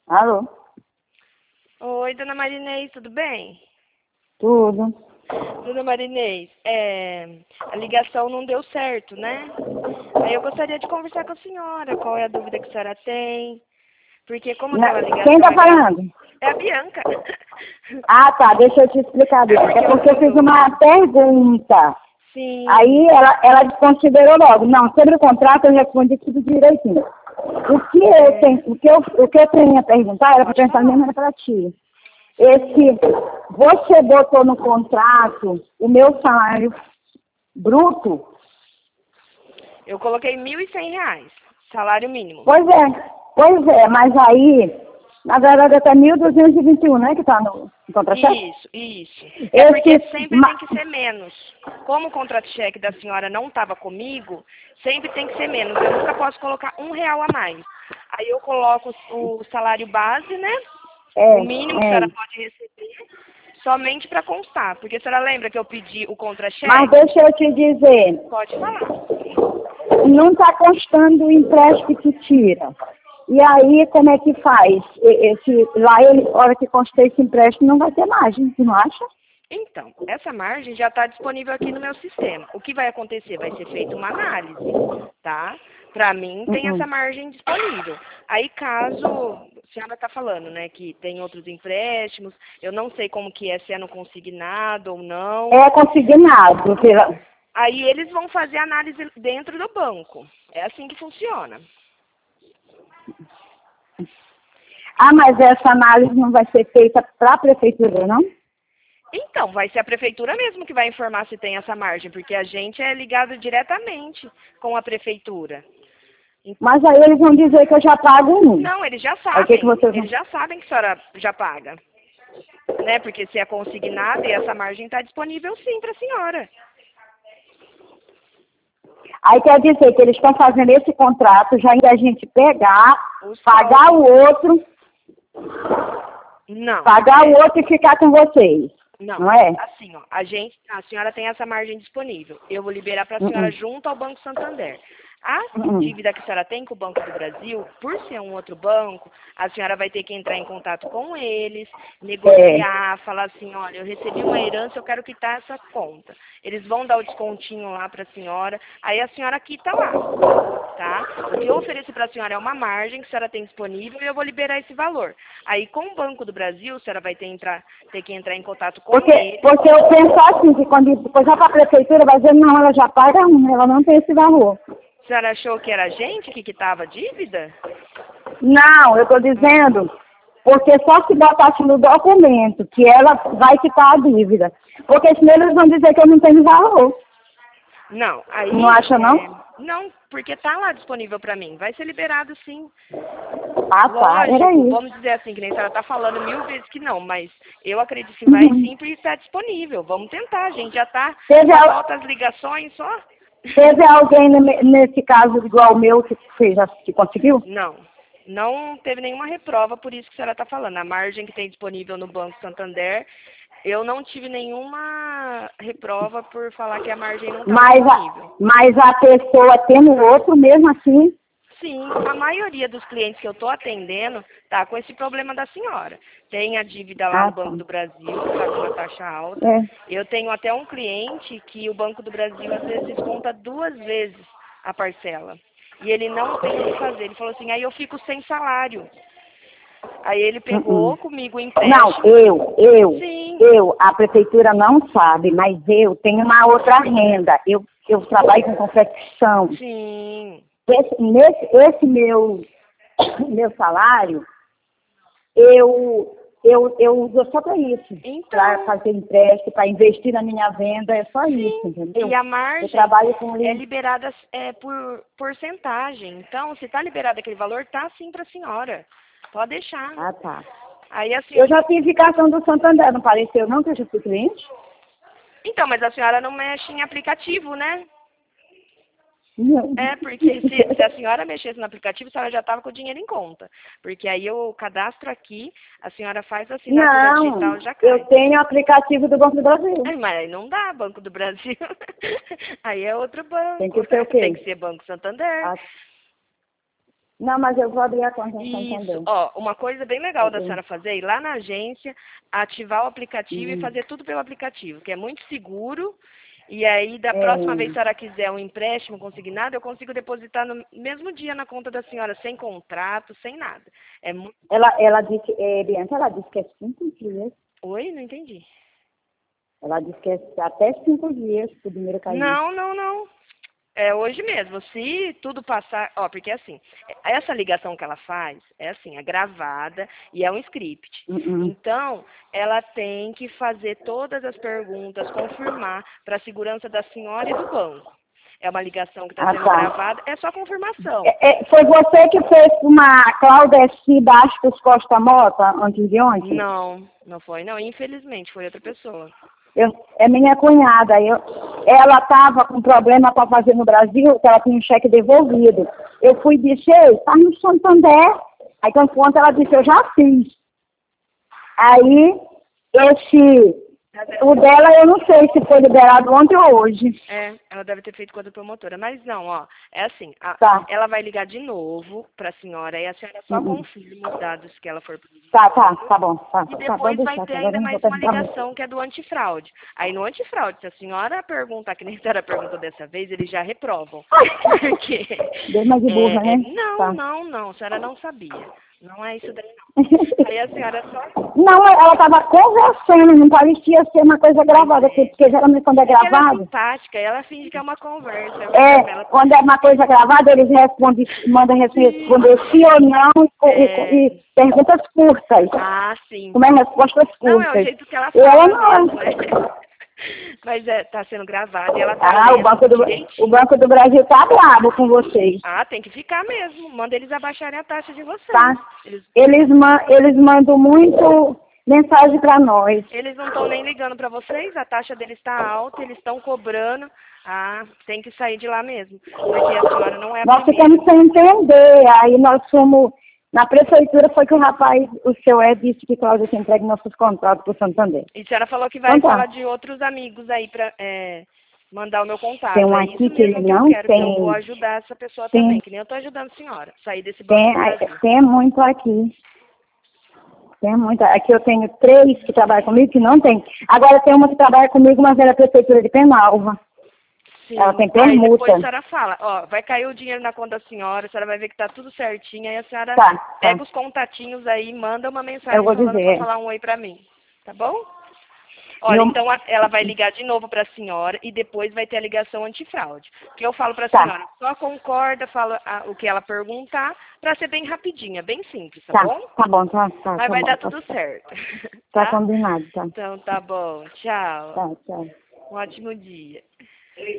Alô? Oi, dona Marinês, tudo bem? Tudo. Dona Marinês, a ligação não deu certo, né? Aí eu gostaria de conversar com a senhora, qual é a dúvida que a senhora tem? Porque como aquela Quem ligação tá falando? é a Bianca. Ah, tá, deixa eu te explicar. É porque eu fiz uma pergunta. Sim. Aí ela desconsiderou logo. Não, sobre o contrato eu respondi tudo direitinho. O que eu tenho a perguntar era para pensar mesmo era para ti. Você botou no contrato o meu salário bruto? Eu coloquei R$ 1.100, salário mínimo. Pois é, mas aí, na verdade até 1.221, né, que tá no contra-cheque? Isso. É porque sempre ma- tem que ser menos. Como o contra-cheque da senhora não estava comigo, sempre tem que ser menos. Eu nunca posso colocar R$ 1 a mais. Aí eu coloco o salário base, né? O mínimo que a senhora pode receber, somente para constar. Porque a senhora lembra que eu pedi o Mas contra-cheque? deixa eu te dizer, Pode falar. não está constando o empréstimo que tira. E aí, como é que faz? A hora que consta esse empréstimo, não vai ter margem, tu não acha? Então, essa margem já está disponível aqui no meu sistema. O que vai acontecer? Vai ser feita uma análise, tá? Para mim, tem essa margem disponível. Aí, caso a senhora está falando, né, que tem outros empréstimos, eu não sei como que é, se é no consignado ou não. É consignado. Aí eles vão fazer análise dentro do banco. É assim que funciona. Ah, mas essa análise não vai ser feita para a prefeitura, não? Então, vai ser a prefeitura mesmo que vai informar se tem essa margem, porque a gente é ligado diretamente com a prefeitura. Mas aí eles vão dizer que eu já pago um. Não, eles já Aí sabem. o que vocês vão... Eles já sabem que a senhora já paga. Né? Porque se é consignado e essa margem está disponível sim para a senhora. Aí quer dizer que eles estão fazendo esse contrato já em a gente pegar, O pagar saldo. o outro, Não. pagar o outro e ficar com vocês. Não é? Assim, ó, a senhora tem essa margem disponível. Eu vou liberar para a senhora junto ao Banco Santander. A dívida que a senhora tem com o Banco do Brasil, por ser um outro banco, a senhora vai ter que entrar em contato com eles, negociar, falar assim, olha, eu recebi uma herança, eu quero quitar essa conta. Eles vão dar o descontinho lá para a senhora, aí a senhora quita lá, tá? O que eu ofereço para a senhora é uma margem que a senhora tem disponível e eu vou liberar esse valor. Aí, com o Banco do Brasil, a senhora vai ter que entrar em contato com eles. Porque eu penso assim, que quando depois já para a prefeitura vai dizer, não, ela já paga um, ela não tem esse valor. A senhora achou que era a gente que quitava a dívida? Não, eu estou dizendo, porque só se botasse no documento que ela vai quitar a dívida. Porque senão eles vão dizer que eu não tenho valor. Não, aí... Não acha, não? Não, porque tá lá disponível para mim. Vai ser liberado sim. Ah, tá, era Lógico, isso. vamos dizer assim, que nem a senhora tá falando 1000 vezes que não, mas eu acredito que vai sim, porque está disponível. Vamos tentar, a gente já tá... Já falta as ligações só. Teve alguém nesse caso igual o meu que fez, que conseguiu? Não teve nenhuma reprova, por isso que a senhora está falando. A margem que tem disponível no Banco Santander, eu não tive nenhuma reprova por falar que a margem não estava disponível. Mas a pessoa tendo outro, mesmo assim? Sim, a maioria dos clientes que eu estou atendendo tá com esse problema da senhora. Tem a dívida lá no Banco do Brasil, que está com uma taxa alta. Eu tenho até um cliente que o Banco do Brasil às vezes desconta 2 vezes a parcela. E ele não tem o que fazer. Ele falou assim, aí eu fico sem salário. Aí ele pegou comigo o empréstimo. Não, a prefeitura não sabe, mas eu tenho uma outra renda. Eu trabalho com confecção. Sim. Esse meu salário, eu uso só para isso. Então, para fazer empréstimo, para investir na minha venda, é só isso, entendeu? E a margem é liberada por porcentagem. Então, se está liberado aquele valor, tá sim para a senhora. Pode deixar. Ah, tá. Aí, assim, eu já tive cartão do Santander, não pareceu não que eu já fui cliente? Então, mas a senhora não mexe em aplicativo, né? Não. Porque se a senhora mexesse no aplicativo, a senhora já estava com o dinheiro em conta. Porque aí eu cadastro aqui, a senhora faz a assinatura digital e já cai. Eu tenho o aplicativo do Banco do Brasil. Mas aí não dá, Banco do Brasil. Aí é outro banco. Tem que ser o quê? Tem que ser Banco Santander. Não, mas eu vou abrir a conta em Isso, Santander. ó, uma coisa bem legal da Ok. senhora fazer é ir lá na agência, ativar o aplicativo e fazer tudo pelo aplicativo, que é muito seguro. E aí, da próxima vez que a senhora quiser um empréstimo consignado, eu consigo depositar no mesmo dia na conta da senhora, sem contrato, sem nada. É muito... Ela disse, Bianca, ela disse que é 5 dias. Oi? Não entendi. Ela disse que é até 5 dias pro dinheiro cair. Não, não, não. É hoje mesmo. Se tudo passar... Ó, porque assim, essa ligação que ela faz, é assim, é gravada e é um script. Então, ela tem que fazer todas as perguntas, confirmar para a segurança da senhora e do banco. É uma ligação que está sendo gravada, é só confirmação. Foi você que fez uma Cláudia S. Bastos Costa Mota antes de ontem? Não, não foi, não. Infelizmente, foi outra pessoa. É minha cunhada. Ela estava com problema para fazer no Brasil, que ela tinha um cheque devolvido. Eu fui e disse, ei, tá no Santander. Aí, quando ela disse, eu já fiz. Aí, o dela, eu não sei se foi liberado ontem ou hoje. É, ela deve ter feito com a promotora. Mas não, ó, é assim, ela vai ligar de novo para a senhora e a senhora só confirma os dados que ela for pedir. Tá bom. E depois vai ter ainda mais uma ligação que é do antifraude. Aí no antifraude, se a senhora perguntar, que nem a senhora perguntou dessa vez, eles já reprovam. Porque... Bem mais de burra, né? Não, a senhora não sabia. Não é isso daí, não. Aí a senhora só... Não, ela estava conversando, não parecia ser uma coisa gravada, porque geralmente quando é gravado... Ela é simpática, ela finge que é uma conversa. Quando é uma coisa gravada, eles mandam responder sim ou não e perguntas curtas. Ah, sim. Como é respostas curtas. Não, é o jeito que ela fala mesmo, Mas tá sendo gravado e ela tá o Banco do Brasil está bravo com vocês. Ah, tem que ficar mesmo. Manda eles abaixarem a taxa de vocês. Tá. Eles mandam muito mensagem para nós. Eles não estão nem ligando para vocês, a taxa deles está alta, eles estão cobrando. Ah, tem que sair de lá mesmo. Porque a senhora não é... Nós ficamos sem entender. Aí nós fomos... Na prefeitura foi que o rapaz, o seu disse que Cláudia tinha entregue nossos contratos para o Santander. E a senhora falou que vai falar de outros amigos aí para mandar o meu contato. Tem um aqui que ele não tem. Que eu vou ajudar essa pessoa também, que nem eu estou ajudando a senhora. Sair desse banco. Tem muito aqui. Tem muito. Aqui eu tenho 3 que trabalham comigo que não tem. Agora tem uma que trabalha comigo, mas ela é prefeitura de Penalva. Sim. Ela tem aí multa. Depois a senhora fala, ó, vai cair o dinheiro na conta da senhora, a senhora vai ver que tá tudo certinho, aí a senhora pega os contatinhos aí e manda uma mensagem falando pra falar um oi pra mim, tá bom? Olha, então ela vai ligar de novo pra senhora e depois vai ter a ligação antifraude. Que eu falo pra senhora, só concorda, fala o que ela perguntar, pra ser bem rapidinha, bem simples, tá bom? Tá bom, Mas vai dar tudo certo. Tá combinado, tá. Então tá bom, tchau. Tchau. Um ótimo dia.